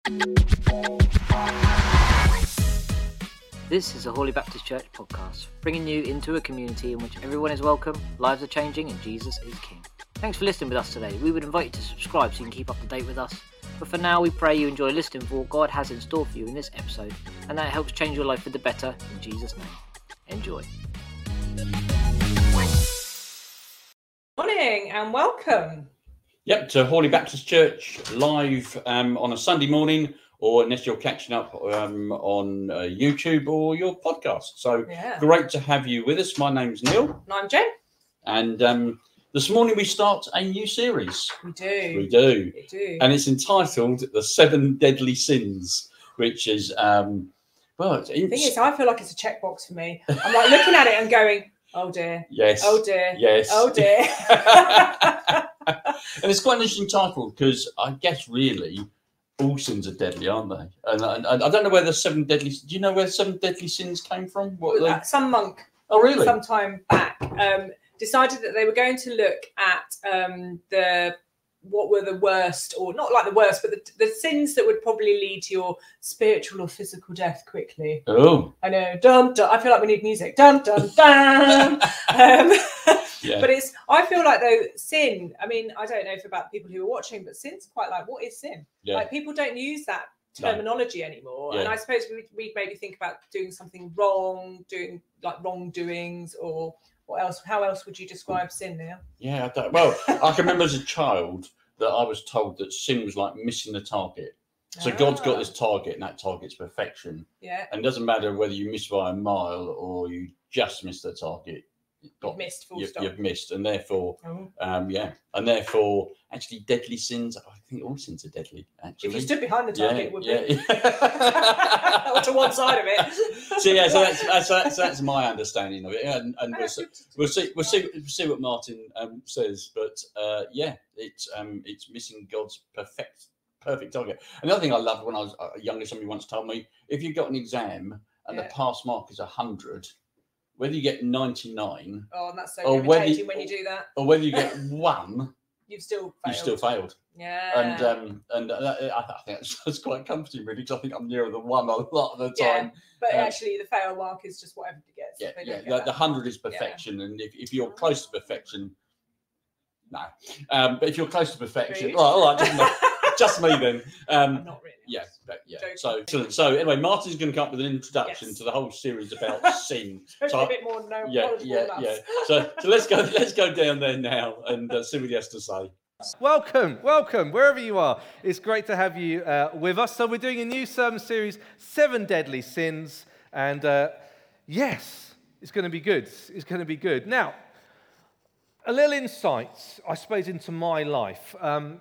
This is a Holy Baptist Church podcast, bringing you into a community in which everyone is welcome, lives are changing, and Jesus is King. Thanks for listening with us today. We would invite you to subscribe so you can keep up to date with us. But for now, we pray you enjoy listening for what God has in store for you in this episode, and that it helps change your life for the better in Jesus' name. Enjoy. Morning and welcome. Yep, to Holy Baptist Church live on a Sunday morning, or unless you're catching up on YouTube or your podcast. So Great to have you with us. My name's Neil. And I'm Jen. And this morning we start a new series. We do. We do. And it's entitled The 7 Deadly Sins, which is, the thing is, I feel like it's a checkbox for me. I'm like looking at it and going, oh dear. Yes. Oh dear. Yes. Oh dear. And it's quite an interesting title because I guess really all sins are deadly, aren't they? And I don't know where the 7 deadly. Do you know where 7 deadly sins came from? Some monk. Oh, really? Some time back, decided that they were going to look at what were the worst, or not like the worst, but the sins that would probably lead to your spiritual or physical death quickly. Oh, I know. Dun dun. I feel like we need music. Dun dun dun. But I feel like though sin. I mean, I don't know if about people who are watching, but sin's quite like, what is sin? Yeah. Like people don't use that terminology anymore. Yeah. And I suppose we maybe think about doing something wrong, doing like wrongdoings, or what else? How else would you describe sin now? Yeah, I can remember as a child that I was told that sin was like missing the target. So God's got this target, and that target's perfection. Yeah. And it doesn't matter whether you miss by a mile or you just miss the target. You've missed, full stop. You've missed, and therefore, and therefore, actually, deadly sins. I think all sins are deadly. Actually, if you stood behind the target, it would be, or to one side of it. So that's my understanding of it, and we'll see what Martin says. But it's missing God's perfect target. Another thing I loved when I was younger, somebody once told me, if you've got an exam and the pass mark is 100. Whether you get 99, and that's so irritating when you do that, or whether you get 1, you've still failed. Yeah, and I think that's quite comforting, really, because I think I'm nearer the 1 a lot of the time. But actually, the fail mark is just what everybody gets. The 100 is perfection, and if you're close to perfection, no. But if you're close to perfection, all right, just me then. Not really. So anyway, Martin's going to come up with an introduction to the whole series about sin. A bit more knowledgeable. So let's go down there now and see what he has to say. Welcome, wherever you are. It's great to have you with us. So we're doing a new sermon series, 7 Deadly Sins, and yes, it's going to be good. It's going to be good. Now, a little insight, I suppose, into my life.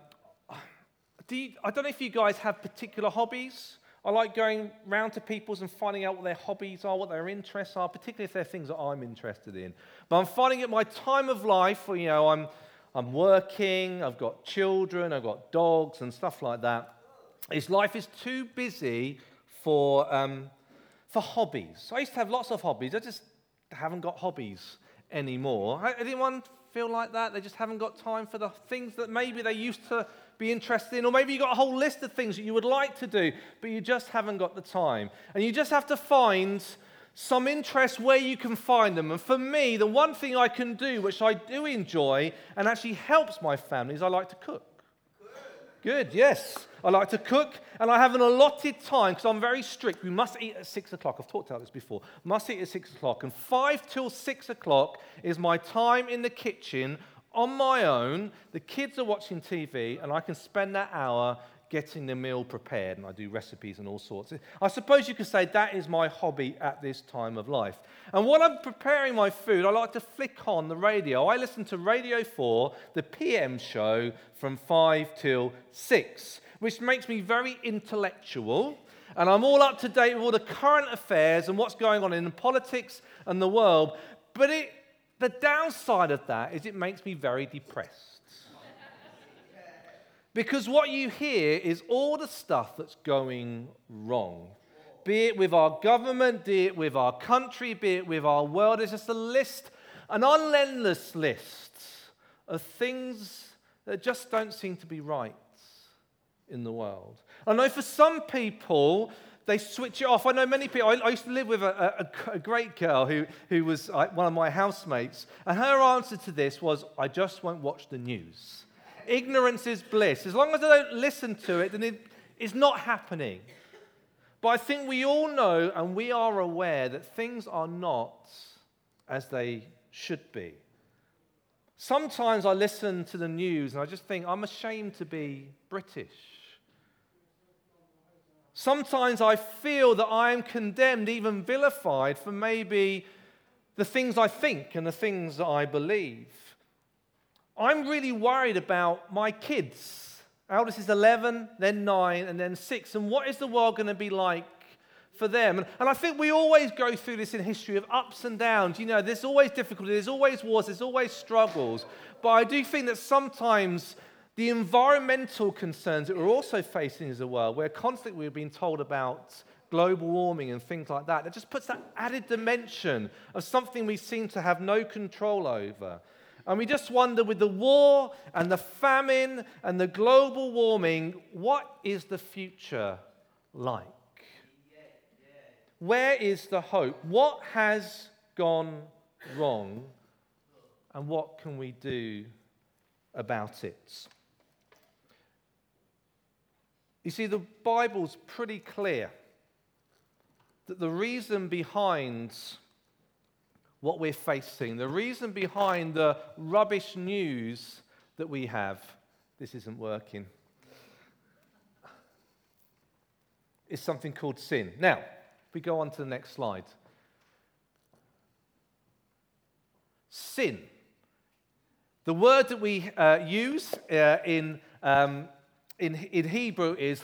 I don't know if you guys have particular hobbies. I like going round to people's and finding out what their hobbies are, what their interests are, particularly if they're things that I'm interested in. But I'm finding at my time of life, I'm working, I've got children, I've got dogs and stuff like that. Life is too busy for hobbies. I used to have lots of hobbies. I just haven't got hobbies anymore. Anyone feel like that? They just haven't got time for the things that maybe they used to be interested in, or maybe you've got a whole list of things that you would like to do, but you just haven't got the time. And you just have to find some interest where you can find them. And for me, the one thing I can do, which I do enjoy and actually helps my family, is I like to cook. Good, yes. I like to cook, and I have an allotted time because I'm very strict. We must eat at 6 o'clock. I've talked about this before. Must eat at 6 o'clock. And 5 till 6 o'clock is my time in the kitchen on my own. The kids are watching TV, and I can spend that hour getting the meal prepared, and I do recipes and all sorts. I suppose you could say that is my hobby at this time of life. And while I'm preparing my food, I like to flick on the radio. I listen to Radio 4, the PM show, from 5 till 6, which makes me very intellectual, and I'm all up to date with all the current affairs and what's going on in politics and the world. But the downside of that is it makes me very depressed. Because what you hear is all the stuff that's going wrong. Be it with our government, be it with our country, be it with our world. It's just a list, an unendless list of things that just don't seem to be right in the world. I know for some people, they switch it off. I know many people. I used to live with a great girl who was one of my housemates, and her answer to this was, I just won't watch the news. Ignorance is bliss. As long as I don't listen to it, then it's not happening. But I think we all know and we are aware that things are not as they should be. Sometimes I listen to the news and I just think, I'm ashamed to be British. Sometimes I feel that I am condemned, even vilified, for maybe the things I think and the things that I believe. I'm really worried about my kids. Eldest is 11, then 9, and then 6. And what is the world going to be like for them? And I think we always go through this in history of ups and downs. You know, there's always difficulty, there's always wars, there's always struggles. But I do think that sometimes the environmental concerns that we're also facing as a world, where constantly we're being told about global warming and things like that, it just puts that added dimension of something we seem to have no control over. And we just wonder, with the war and the famine and the global warming, what is the future like? Where is the hope? What has gone wrong? And what can we do about it? You see, the Bible's pretty clear that the reason behind what we're facing, the reason behind the rubbish news that we have, this isn't working, is something called sin. Now, if we go on to the next slide. Sin. The word that we use in Hebrew is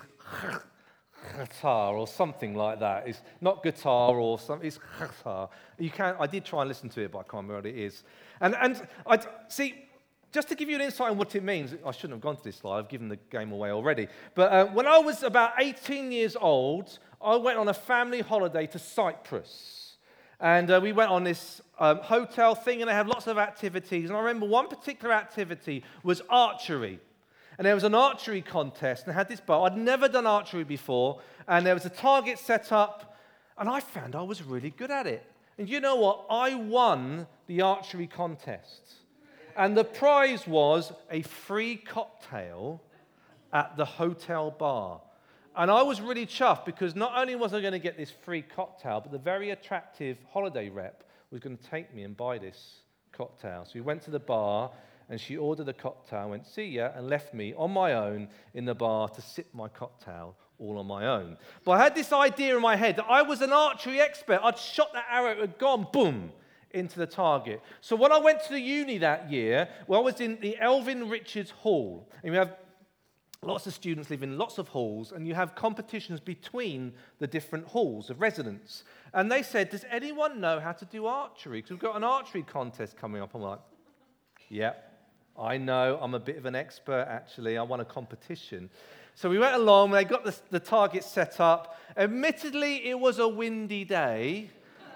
chatar or something like that. It's not guitar or something. It's chatar. I did try and listen to it, but I can't remember what it is. And I see. Just to give you an insight on what it means, I shouldn't have gone to this slide. I've given the game away already. But when I was about 18 years old, I went on a family holiday to Cyprus. And we went on this hotel thing, and they have lots of activities. And I remember one particular activity was archery. And there was an archery contest, and I had this bow. I'd never done archery before, and there was a target set up, and I found I was really good at it. And you know what? I won the archery contest. And the prize was a free cocktail at the hotel bar. And I was really chuffed, because not only was I going to get this free cocktail, but the very attractive holiday rep was going to take me and buy this cocktail. So we went to the bar, and she ordered a cocktail, went, see ya, and left me on my own in the bar to sip my cocktail all on my own. But I had this idea in my head that I was an archery expert. I'd shot that arrow, it had gone, boom, into the target. So when I went to the uni that year, well, I was in the Elvin Richards Hall. And we have lots of students live in lots of halls, and you have competitions between the different halls of residence. And they said, does anyone know how to do archery? Because we've got an archery contest coming up. I'm like, yeah, I know. I'm a bit of an expert, actually. I won a competition. So we went along, they got the target set up. Admittedly, it was a windy day,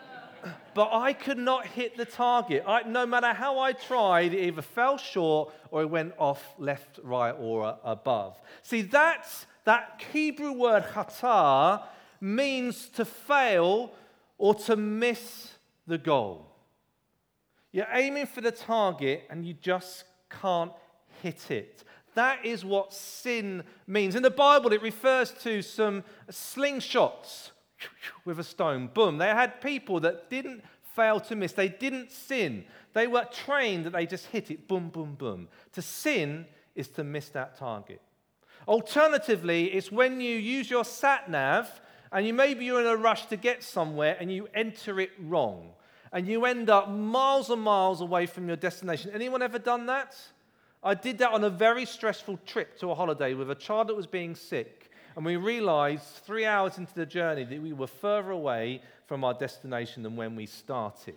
but I could not hit the target. No matter how I tried, it either fell short or it went off left, right, or above. See, that Hebrew word chatar means to fail or to miss the goal. You're aiming for the target and you just can't hit it. That is what sin means. In the Bible, it refers to some slingshots with a stone. Boom. They had people that didn't fail to miss. They didn't sin. They were trained that they just hit it. Boom, boom, boom. To sin is to miss that target. Alternatively, it's when you use your sat-nav and maybe you're in a rush to get somewhere and you enter it wrong. And you end up miles and miles away from your destination. Anyone ever done that? I did that on a very stressful trip to a holiday with a child that was being sick. And we realized 3 hours into the journey that we were further away from our destination than when we started.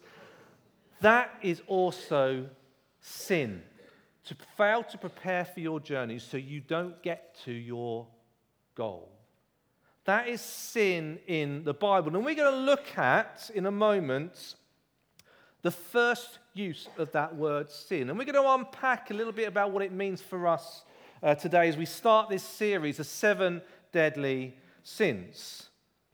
That is also sin. To fail to prepare for your journey so you don't get to your goal. That is sin in the Bible. And we're going to look at, in a moment, the first use of that word sin. And we're going to unpack a little bit about what it means for us today as we start this series, the 7 deadly sins.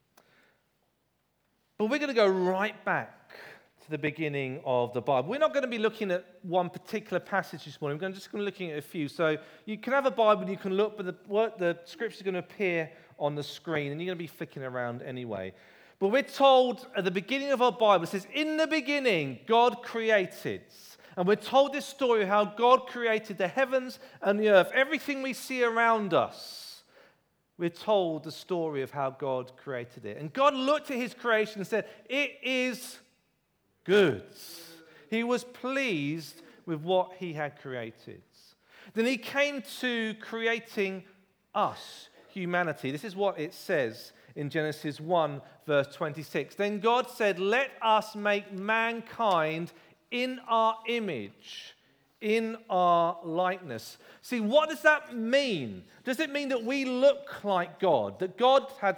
But we're going to go right back to the beginning of the Bible. We're not going to be looking at one particular passage this morning. We're just going to be looking at a few. So you can have a Bible and you can look, but the scripture is going to appear on the screen, and you're going to be flicking around anyway. But we're told at the beginning of our Bible, it says, in the beginning, God created. And we're told this story of how God created the heavens and the earth, everything we see around us. We're told the story of how God created it. And God looked at his creation and said, it is good. He was pleased with what he had created. Then he came to creating us, humanity. This is what it says in Genesis 1, verse 26. Then God said, let us make mankind in our image, in our likeness. See, what does that mean? Does it mean that we look like God? That God had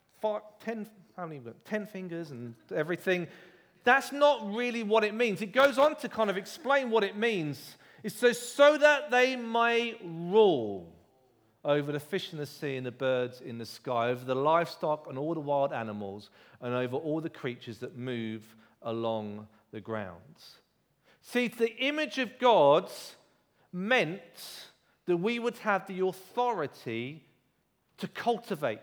10 fingers and everything? That's not really what it means. It goes on to kind of explain what it means. It says, so that they may rule over the fish in the sea and the birds in the sky, over the livestock and all the wild animals, and over all the creatures that move along the ground. See, the image of God meant that we would have the authority to cultivate,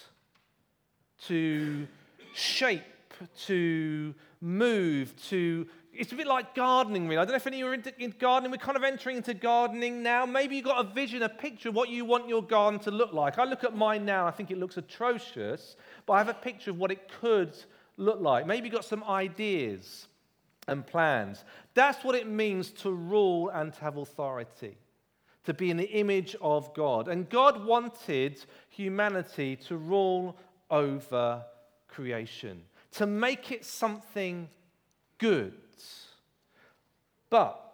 to shape, to move, it's a bit like gardening, really. I don't know if any of you are into gardening. We're kind of entering into gardening now. Maybe you've got a vision, a picture of what you want your garden to look like. I look at mine now, I think it looks atrocious, but I have a picture of what it could look like. Maybe you've got some ideas and plans. That's what it means to rule and to have authority, to be in the image of God. And God wanted humanity to rule over creation, to make it something good. But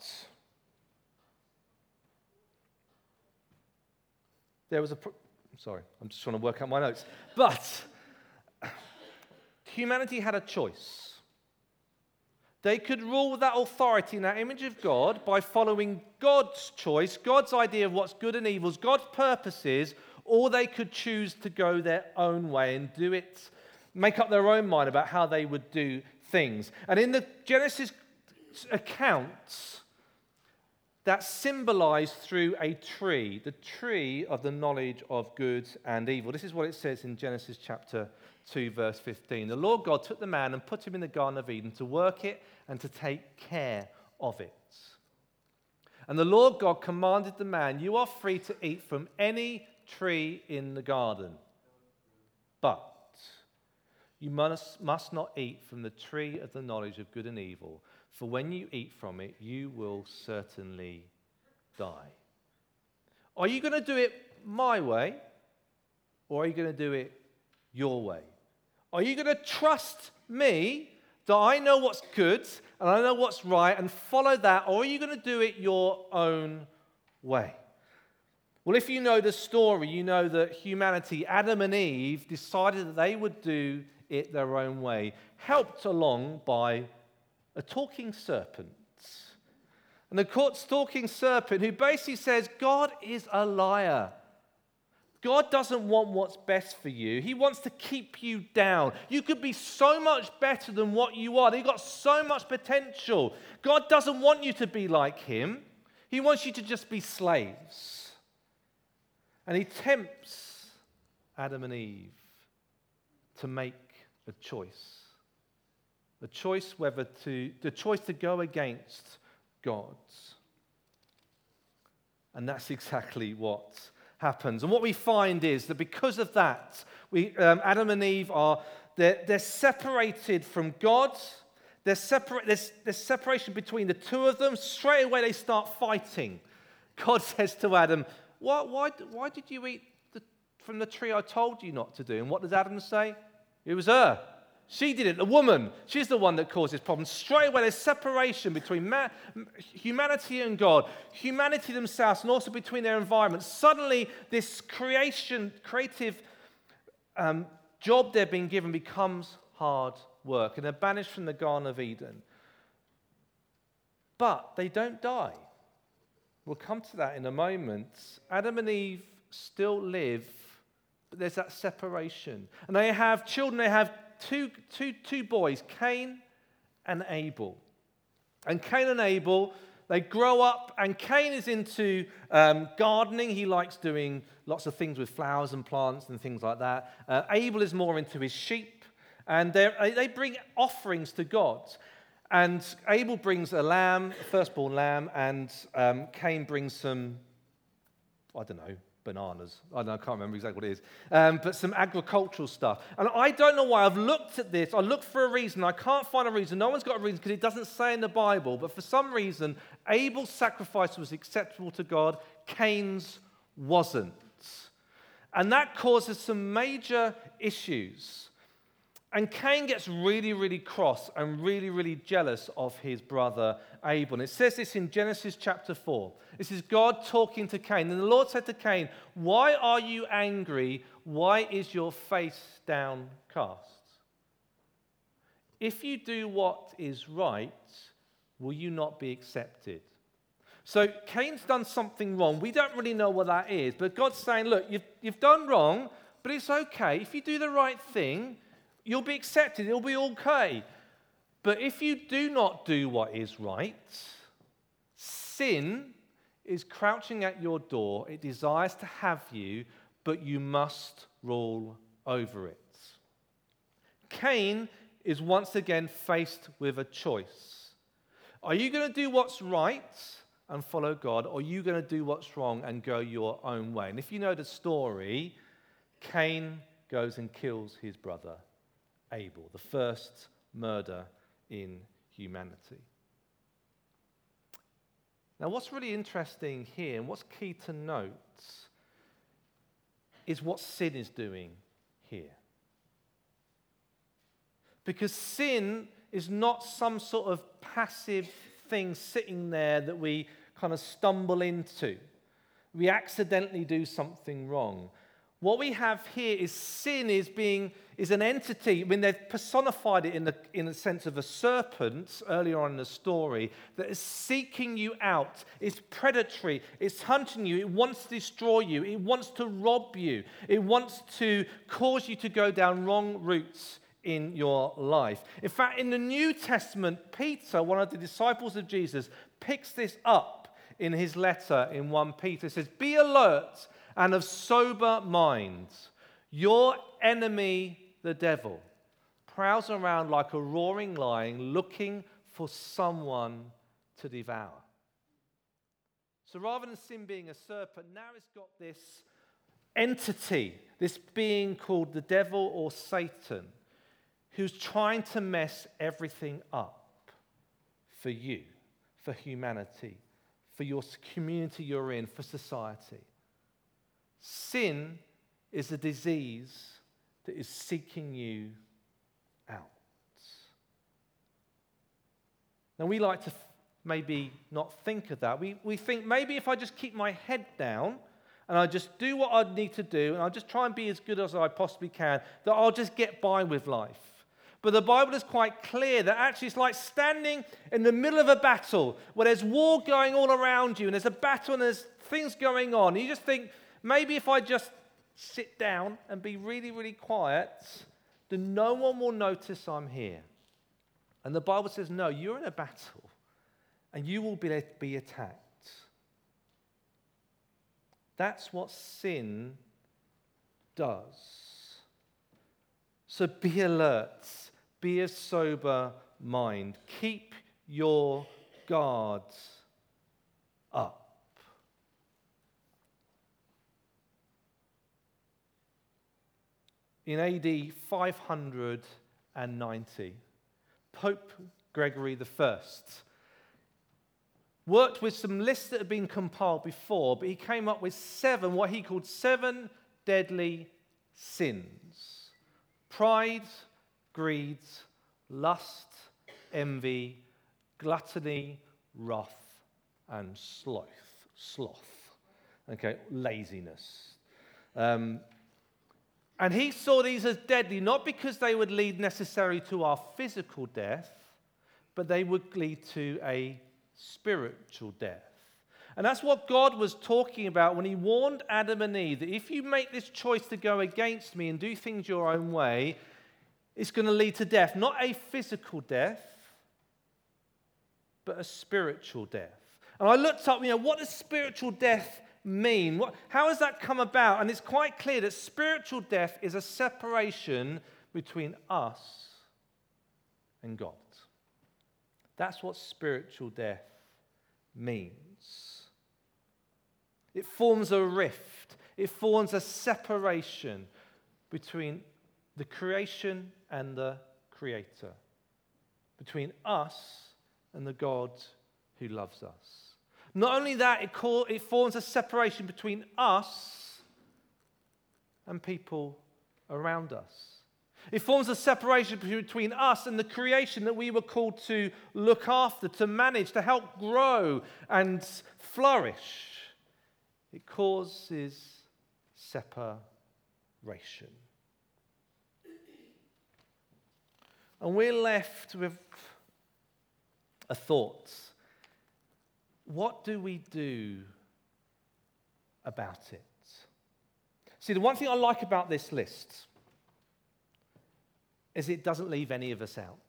there was sorry, I'm just trying to work out my notes. But humanity had a choice. They could rule with that authority in that image of God by following God's choice, God's idea of what's good and evil, God's purposes, or they could choose to go their own way and do it, make up their own mind about how they would do things. And in the Genesis accounts, that's symbolized through a tree, the tree of the knowledge of good and evil. This is what it says in Genesis chapter 2, verse 15. The Lord God took the man and put him in the Garden of Eden to work it and to take care of it. And the Lord God commanded the man, you are free to eat from any tree in the garden, but you must not eat from the tree of the knowledge of good and evil, for when you eat from it, you will certainly die. Are you going to do it my way, or are you going to do it your way? Are you going to trust me that I know what's good and I know what's right and follow that, or are you going to do it your own way? Well, if you know the story, you know that humanity, Adam and Eve, decided that they would do it their own way, helped along by a talking serpent. And the talking serpent who basically says, God is a liar. God doesn't want what's best for you. He wants to keep you down. You could be so much better than what you are. You've got so much potential. God doesn't want you to be like him. He wants you to just be slaves. And he tempts Adam and Eve to make a choice. The choice to go against God's. And that's exactly what happens. And what we find is that because of that, Adam and Eve they're separated from God. There's separation between the two of them. Straight away they start fighting. God says to Adam, why did you eat from the tree I told you not to do? And what does Adam say? It was her. She did it, the woman. She's the one that caused this problem. Straight away, there's separation between humanity and God, humanity themselves, and also between their environment. Suddenly, this creative job they're being given becomes hard work, and they're banished from the Garden of Eden. But they don't die. We'll come to that in a moment. Adam and Eve still live, but there's that separation. And they have children. They have two boys, Cain and Abel. And Cain and Abel, they grow up, and Cain is into gardening. He likes doing lots of things with flowers and plants and things like that. Abel is more into his sheep, and they bring offerings to God. And Abel brings a lamb, a firstborn lamb, and Cain brings some, I don't know, bananas. I can't remember exactly what it is. But some agricultural stuff. And I don't know why. I've looked at this. I looked for a reason. I can't find a reason. No one's got a reason because it doesn't say in the Bible. But for some reason, Abel's sacrifice was acceptable to God. Cain's wasn't. And that causes some major issues. And Cain gets really, really cross and really, really jealous of his brother Abel. And it says this in Genesis chapter 4. This is God talking to Cain. And the Lord said to Cain, "Why are you angry? Why is your face downcast? If you do what is right, will you not be accepted?" So Cain's done something wrong. We don't really know what that is. But God's saying, look, you've done wrong, but it's okay. If you do the right thing, you'll be accepted. It'll be okay. But if you do not do what is right, sin is crouching at your door. It desires to have you, but you must rule over it. Cain is once again faced with a choice. Are you going to do what's right and follow God, or are you going to do what's wrong and go your own way? And if you know the story, Cain goes and kills his brother Abel, the first murder in humanity. Now, what's really interesting here and what's key to note is what sin is doing here. Because sin is not some sort of passive thing sitting there that we kind of stumble into. We accidentally do something wrong. What we have here is sin is an entity. I mean, they've personified it in the sense of a serpent earlier on in the story that is seeking you out. It's predatory. It's hunting you. It wants to destroy you. It wants to rob you. It wants to cause you to go down wrong routes in your life. In fact, in the New Testament, Peter, one of the disciples of Jesus, picks this up in his letter in 1 Peter. It says, "Be alert and of sober mind. Your enemy, the devil, prowls around like a roaring lion looking for someone to devour." So rather than sin being a serpent, now it's got this entity, this being called the devil or Satan, who's trying to mess everything up for you, for humanity, for your community you're in, for society. Sin is a disease that is seeking you out. Now, we like to maybe not think of that. We think maybe if I just keep my head down and I just do what I need to do and I just try and be as good as I possibly can, that I'll just get by with life. But the Bible is quite clear that actually it's like standing in the middle of a battle where there's war going all around you and there's a battle and there's things going on. And you just think, maybe if I just sit down and be really, really quiet, then no one will notice I'm here. And the Bible says, no, you're in a battle and you will be attacked. That's what sin does. So be alert. Be of sober mind. Keep your guard up. In AD 590, Pope Gregory I worked with some lists that had been compiled before, but he came up with what he called 7 deadly sins. Pride, greed, lust, envy, gluttony, wrath, and sloth. Okay, laziness. And he saw these as deadly, not because they would lead necessarily to our physical death, but they would lead to a spiritual death. And that's what God was talking about when he warned Adam and Eve, that if you make this choice to go against me and do things your own way, it's going to lead to death. Not a physical death, but a spiritual death. And I looked up, what does spiritual death mean? How has that come about? And it's quite clear that spiritual death is a separation between us and God. That's what spiritual death means. It forms a rift. It forms a separation between the creation and the Creator, between us and the God who loves us. Not only that, it forms a separation between us and people around us. It forms a separation between us and the creation that we were called to look after, to manage, to help grow and flourish. It causes separation. And we're left with a thought. What do we do about it? See, the one thing I like about this list is it doesn't leave any of us out.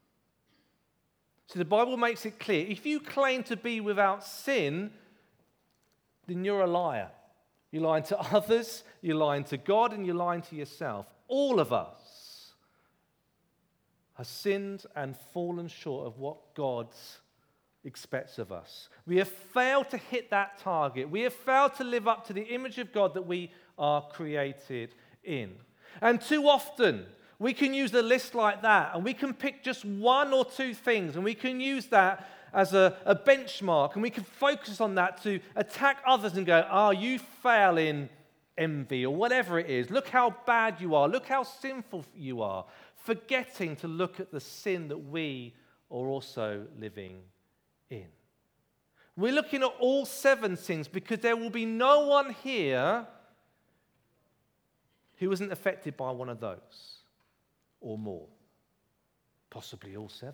So the Bible makes it clear, if you claim to be without sin, then you're a liar. You're lying to others, you're lying to God, and you're lying to yourself. All of us have sinned and fallen short of what God expects of us. We have failed to hit that target. We have failed to live up to the image of God that we are created in. And too often, we can use a list like that, and we can pick just one or two things, and we can use that as a benchmark, and we can focus on that to attack others and go, you fail in envy, or whatever it is. Look how bad you are. Look how sinful you are. Forgetting to look at the sin that we are also living in. We're looking at all 7 sins because there will be no one here who isn't affected by one of those or more, possibly all 7.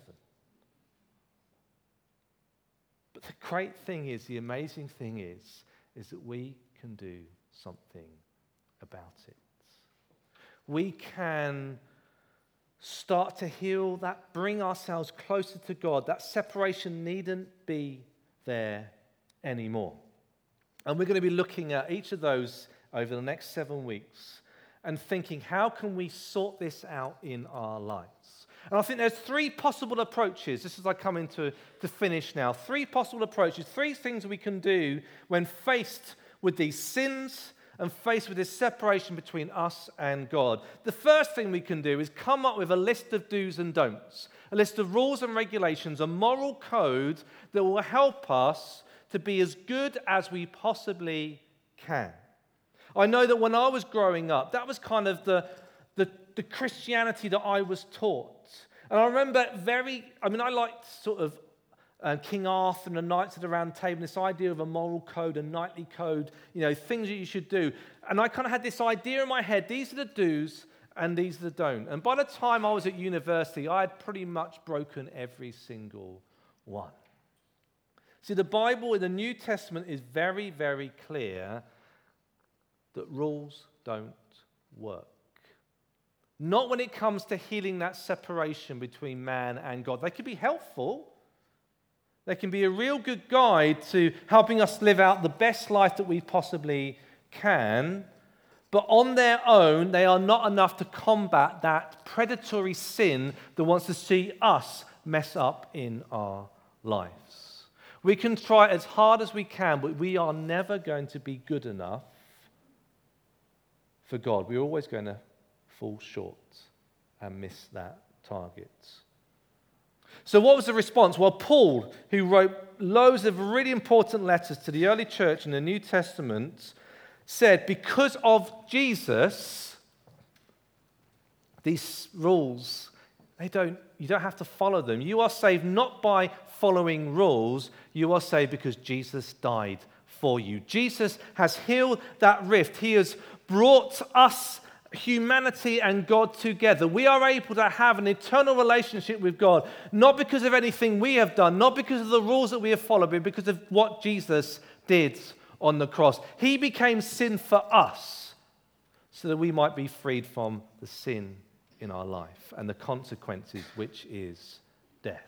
But the great thing is, the amazing thing is that we can do something about it. We can start to heal that, bring ourselves closer to God. That separation needn't be there anymore. And we're going to be looking at each of those over the next 7 weeks and thinking, how can we sort this out in our lives? And I think there's 3 possible approaches, just as I come into the finish now. 3 possible approaches, 3 things we can do when faced with these sins and faced with this separation between us and God. The first thing we can do is come up with a list of do's and don'ts, a list of rules and regulations, a moral code that will help us to be as good as we possibly can. I know that when I was growing up, that was kind of the Christianity that I was taught. And I remember I liked sort of King Arthur and the Knights of the Round Table, this idea of a moral code, a knightly code, things that you should do. And I kind of had this idea in my head, these are the do's and these are the don'ts. And by the time I was at university, I had pretty much broken every single one. See, the Bible in the New Testament is very, very clear that rules don't work. Not when it comes to healing that separation between man and God. They can be helpful. They can be a real good guide to helping us live out the best life that we possibly can. But on their own, they are not enough to combat that predatory sin that wants to see us mess up in our lives. We can try as hard as we can, but we are never going to be good enough for God. We're always going to fall short and miss that target. So what was the response? Well, Paul, who wrote loads of really important letters to the early church in the New Testament, said, because of Jesus, these rules, you don't have to follow them. You are saved not by following rules. You are saved because Jesus died for you. Jesus has healed that rift. He has brought us, humanity and God, together. We are able to have an eternal relationship with God, not because of anything we have done, not because of the rules that we have followed, but because of what Jesus did on the cross. He became sin for us so that we might be freed from the sin in our life and the consequences, which is death.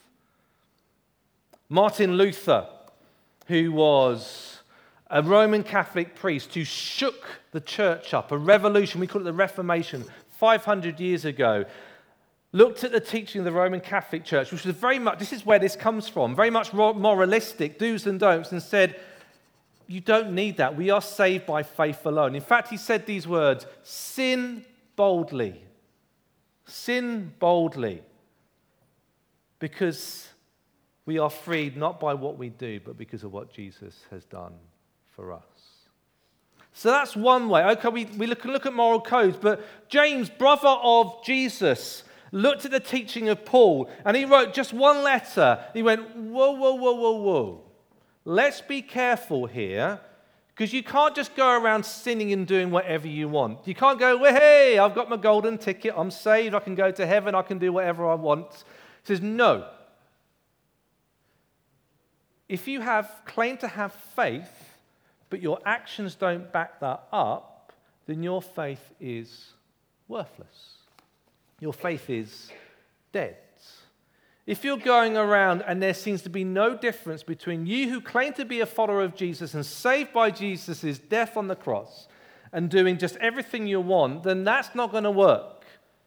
Martin Luther, who was a Roman Catholic priest who shook the church up, a revolution, we call it the Reformation, 500 years ago, looked at the teaching of the Roman Catholic Church, which was very much, this is where this comes from, very much moralistic, do's and don'ts, and said, you don't need that. We are saved by faith alone. In fact, he said these words, sin boldly. Sin boldly. Because we are freed not by what we do, but because of what Jesus has done for us. So that's one way. Okay, we can look at moral codes, but James, brother of Jesus, looked at the teaching of Paul, and he wrote just one letter. He went, whoa. Let's be careful here, because you can't just go around sinning and doing whatever you want. You can't go, well, hey, I've got my golden ticket, I'm saved, I can go to heaven, I can do whatever I want. He says, no. If you claim to have faith, but your actions don't back that up, then your faith is worthless. Your faith is dead. If you're going around and there seems to be no difference between you who claim to be a follower of Jesus and saved by Jesus' death on the cross and doing just everything you want, then that's not going to work.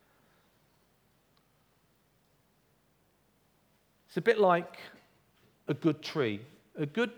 It's a bit like a good tree. A good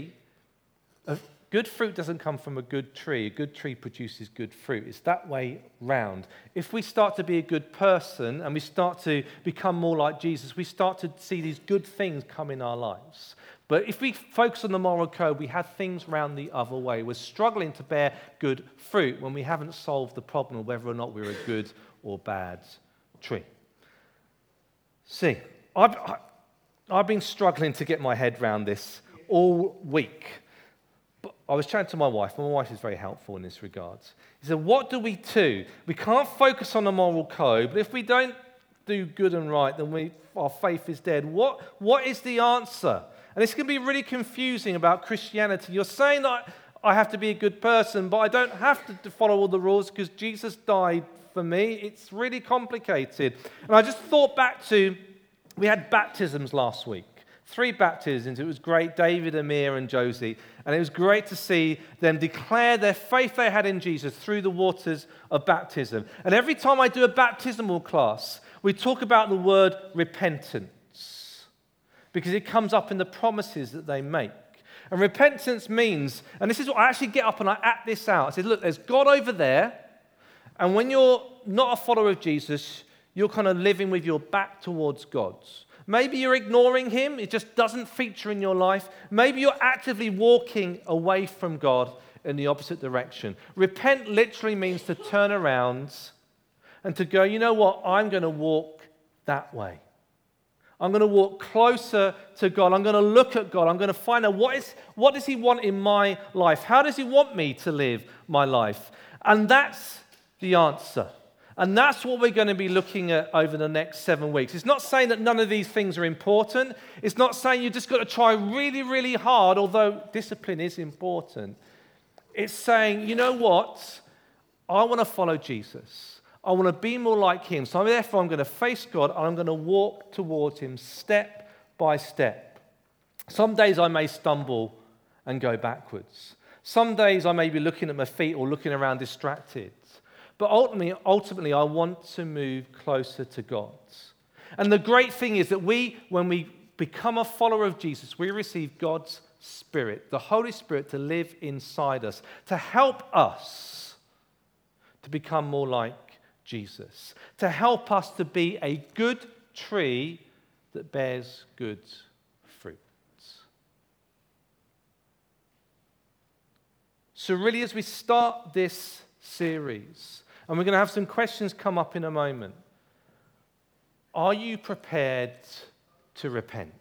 fruit doesn't come from a good tree. A good tree produces good fruit. It's that way round. If we start to be a good person and we start to become more like Jesus, we start to see these good things come in our lives. But if we focus on the moral code, we have things round the other way. We're struggling to bear good fruit when we haven't solved the problem of whether or not we're a good or bad tree. See, I've been struggling to get my head around this all week. But I was chatting to my wife, and my wife is very helpful in this regard. He said, what do? We can't focus on the moral code, but if we don't do good and right, then our faith is dead. What is the answer? And it's going to be really confusing about Christianity. You're saying that I have to be a good person, but I don't have to follow all the rules because Jesus died for me. It's really complicated. And I just thought back to, we had baptisms last week. 3 baptisms. It was great, David, Amir, and Josie. And it was great to see them declare their faith they had in Jesus through the waters of baptism. And every time I do a baptismal class, we talk about the word repentance, because it comes up in the promises that they make. And repentance means, and this is what I actually get up and I act this out. I say, look, there's God over there, and when you're not a follower of Jesus, you're kind of living with your back towards God's. Maybe you're ignoring him. It just doesn't feature in your life. Maybe you're actively walking away from God in the opposite direction. Repent literally means to turn around and to go, you know what? I'm going to walk that way. I'm going to walk closer to God. I'm going to look at God. I'm going to find out what does he want in my life? How does he want me to live my life? And that's the answer. And that's what we're going to be looking at over the next 7 weeks. It's not saying that none of these things are important. It's not saying you've just got to try really, really hard, although discipline is important. It's saying, you know what? I want to follow Jesus. I want to be more like him. So therefore, I'm going to face God and I'm going to walk towards him step by step. Some days I may stumble and go backwards. Some days I may be looking at my feet or looking around distracted. But ultimately, I want to move closer to God. And the great thing is that when we become a follower of Jesus, we receive God's Spirit, the Holy Spirit, to live inside us, to help us to become more like Jesus, to help us to be a good tree that bears good fruit. So really, as we start this series, and we're going to have some questions come up in a moment. Are you prepared to repent?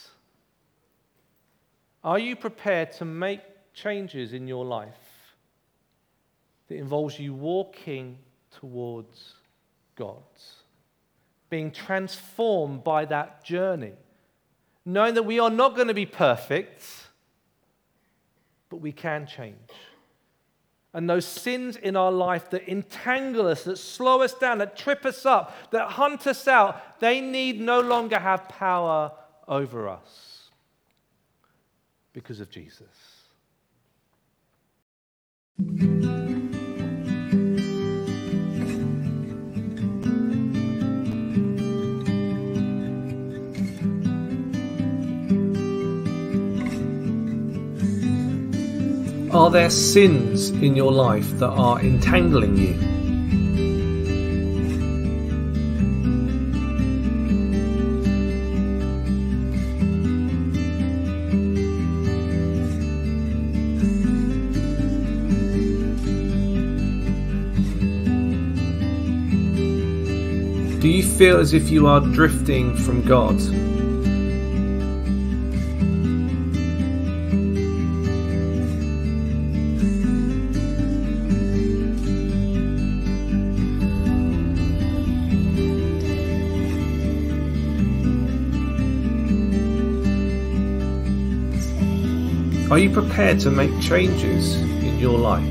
Are you prepared to make changes in your life that involves you walking towards God? Being transformed by that journey. Knowing that we are not going to be perfect, but we can change. And those sins in our life that entangle us, that slow us down, that trip us up, that hunt us out, they need no longer have power over us because of Jesus. Are there sins in your life that are entangling you? Do you feel as if you are drifting from God? Are you prepared to make changes in your life?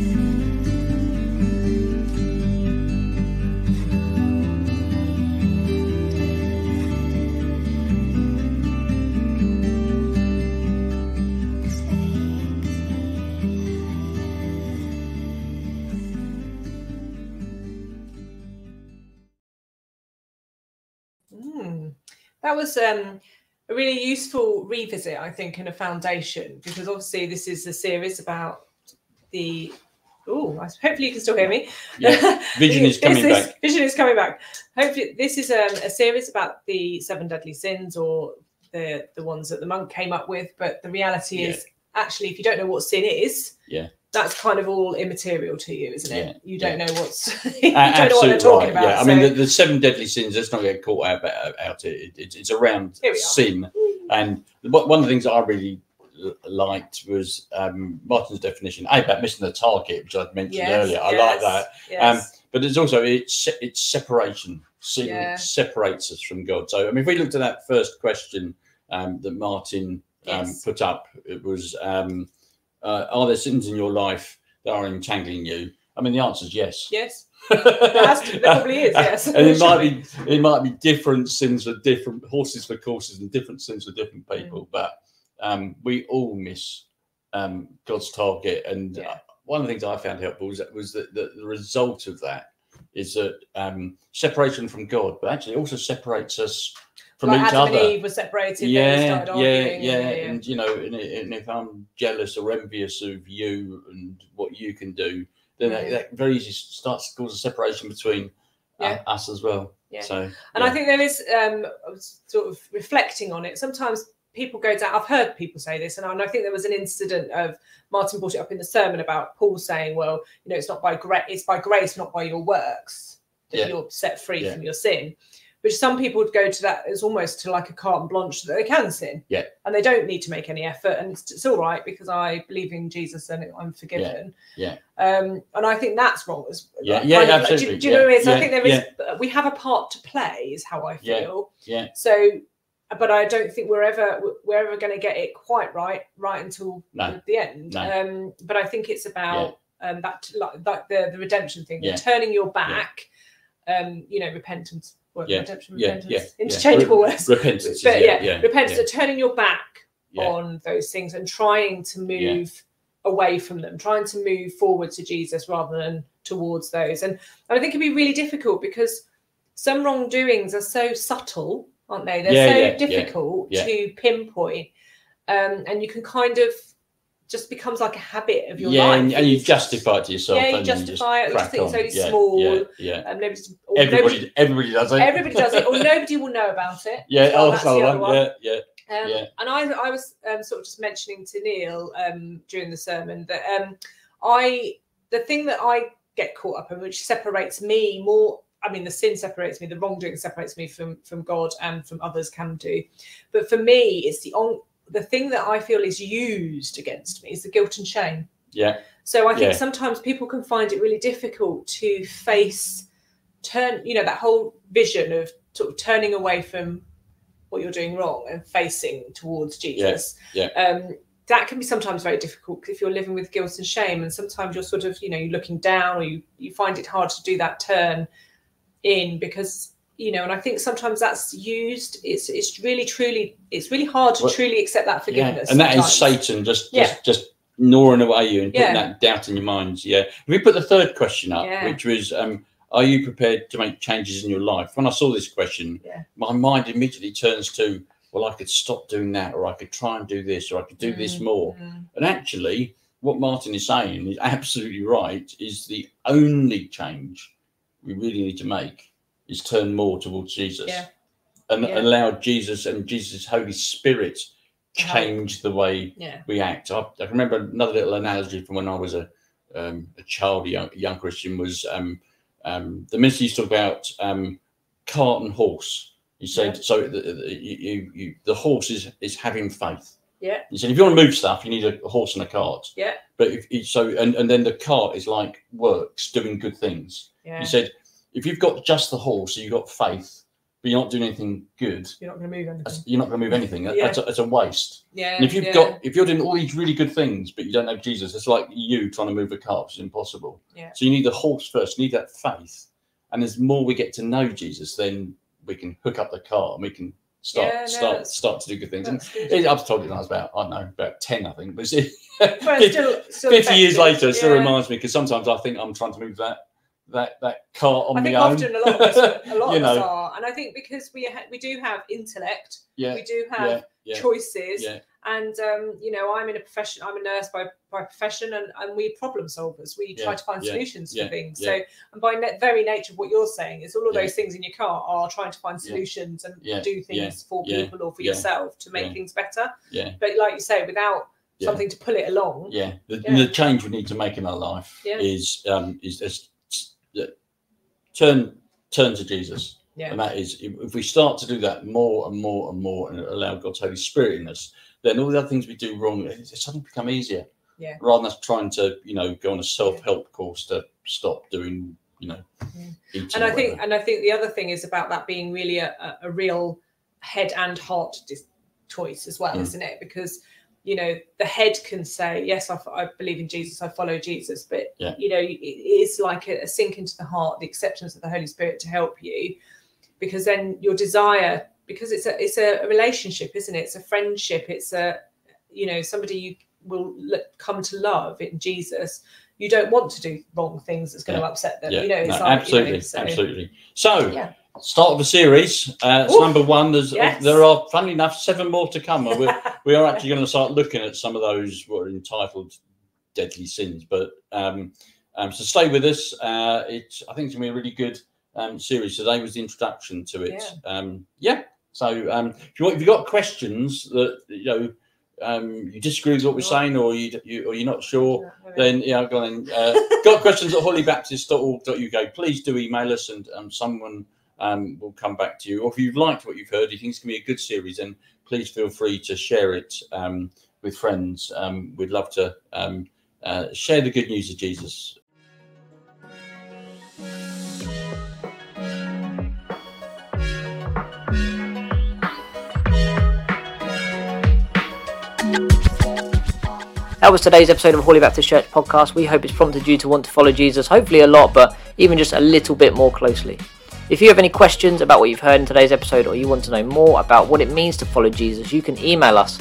That was a really useful revisit, I think, in a foundation, because obviously this is a series about the... hopefully you can still hear me. Yeah, vision is coming back. Vision is coming back. Hopefully this is a series about the 7 deadly sins, or the ones that the monk came up with. But the reality is, actually, if you don't know what sin is, that's kind of all immaterial to you, isn't it? You don't know what's... you don't know what they're talking about. Yeah, I mean, the 7 deadly sins, let's not get caught out about it. It's around sin. And one of the things I really liked was Martin's definition, about missing the target, which I mentioned earlier. I like that. But there's also, it's separation. Sin separates us from God. So, I mean, if we looked at that first question that Martin put up, it was... are there sins in your life that are entangling you? I mean, the answer is yes. Yes. There probably is, yes. And it might be different sins for different horses for courses, and different sins for different people. But we all miss God's target. And one of the things I found helpful was that the result of that is that separation from God, but actually also separates us from each Adam other. And Eve were separated. They started arguing. And you know, and if I'm jealous or envious of you and what you can do, then that very easily starts to cause a separation between us as well. So, I think there is sort of reflecting on it. Sometimes people go down. I've heard people say this, and I think there was an incident of Martin brought it up in the sermon about Paul saying, "Well, you know, it's not by grace; it's by grace, not by your works, that you're set free from your sin." Which some people would go to that as almost to like a carte blanche that they can sin. And they don't need to make any effort. And it's all right because I believe in Jesus and I'm forgiven. And I think that's wrong. Absolutely. Do you know what I mean? So I think there is, we have a part to play is how I feel. So, but I don't think we're ever going to get it quite right until the end. But I think it's about that, like the redemption thing, turning your back, repentance. Redemption, interchangeable words. Repentance, repentance, turning your back on those things and trying to move away from them, trying to move forward to Jesus rather than towards those. And I think it can be really difficult because some wrongdoings are so subtle, aren't they? They're so difficult to pinpoint, and you can kind of just becomes like a habit of your life. And you justify it to yourself. You justify it. You just think it's only small. Everybody does it. Everybody does it, or nobody will know about it. And I was sort of just mentioning to Neil during the sermon that the thing that I get caught up in, which separates me more. I mean, the sin separates me, the wrongdoing separates me from God and from others can do. But for me, it's the thing that I feel is used against me is the guilt and shame. So I think sometimes people can find it really difficult to that whole vision of sort of turning away from what you're doing wrong and facing towards Jesus. that can be sometimes very difficult if you're living with guilt and shame, and sometimes you're sort of, you're looking down, or you find it hard to do that turn in, because and I think sometimes that's used. It's really hard to truly accept that forgiveness. And that is Satan just gnawing away you and putting that doubt in your minds. Yeah. We put the third question up, which was, are you prepared to make changes in your life? When I saw this question, my mind immediately turns to, well, I could stop doing that, or I could try and do this, or I could do this more. And actually, what Martin is saying is absolutely right, is the only change we really need to make is turn more towards Jesus and allow Jesus and Jesus' Holy Spirit change the way we act. I can remember another little analogy from when I was a child, a young Christian, was the minister used to talk about cart and horse. He said, so the horse is having faith. Yeah. He said, if you want to move stuff, you need a horse and a cart. Yeah. But and then the cart is like works, doing good things. Yeah. He said, if you've got just the horse, you've got faith, but you're not doing anything good, you're not going to move anything. You're not going to move anything. That's a waste. Yeah. And if you're doing all these really good things, but you don't have Jesus, it's like you trying to move a cart, which is impossible. Yeah. So you need the horse first. You need that faith. And as more we get to know Jesus, then we can hook up the cart and we can start to do good things. And I was told it when I was about 10, I think. But 50 years later, it still reminds me, because sometimes I think I'm trying to move that cart on my own. I think often a lot of us are, and I think because we do have intellect, we do have choices, and I'm in a profession. I'm a nurse by profession, and we're problem solvers. We try to find solutions for things. So, and by very nature of what you're saying is all of those things in your car are trying to find solutions and do things for people or for yourself to make things better. But like you say, without something to pull it along. The change we need to make in our life is turn to Jesus. And that is, if we start to do that more and more and more, and allow God's Holy Spirit in us, then all the other things we do wrong, it suddenly become easier. Rather than us trying to, go on a self-help course to stop doing, eating. And I think the other thing is about that being really a real head and heart choice as well, isn't it? Because the head can say, yes, I believe in Jesus, I follow Jesus, but it is like a sink into the heart, the acceptance of the Holy Spirit to help you, because then your desire, because it's a relationship, isn't it? It's a friendship. It's somebody you will come to love in Jesus. You don't want to do wrong things that's going to upset them. Absolutely. So. Start of a series. It's number 1. There are, funnily enough, 7 more to come. We are actually going to start looking at some of those what are entitled deadly sins. But so stay with us. I think it's going to be a really good series. Today was the introduction to it. So if you've got questions that you disagree with what we're saying, or you're not sure, then go on. Got questions at hollybaptist.org.uk. Please do email us, and someone will come back to you. Or if you've liked what you've heard, you think it's going to be a good series, then please feel free to share it with friends. We'd love to share the good news of Jesus. That was today's episode of Hawley Baptist Church podcast. We hope it's prompted you to want to follow Jesus, hopefully a lot, but even just a little bit more closely. If you have any questions about what you've heard in today's episode, or you want to know more about what it means to follow Jesus, you can email us,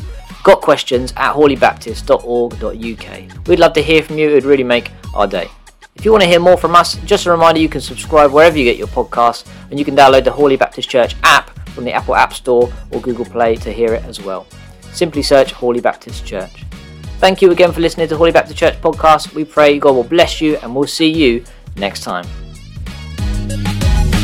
gotquestions@hawleybaptist.org.uk. We'd love to hear from you. It would really make our day. If you want to hear more from us, just a reminder, you can subscribe wherever you get your podcasts, and you can download the Hawley Baptist Church app from the Apple App Store or Google Play to hear it as well. Simply search Hawley Baptist Church. Thank you again for listening to Hawley Baptist Church podcast. We pray God will bless you, and we'll see you next time.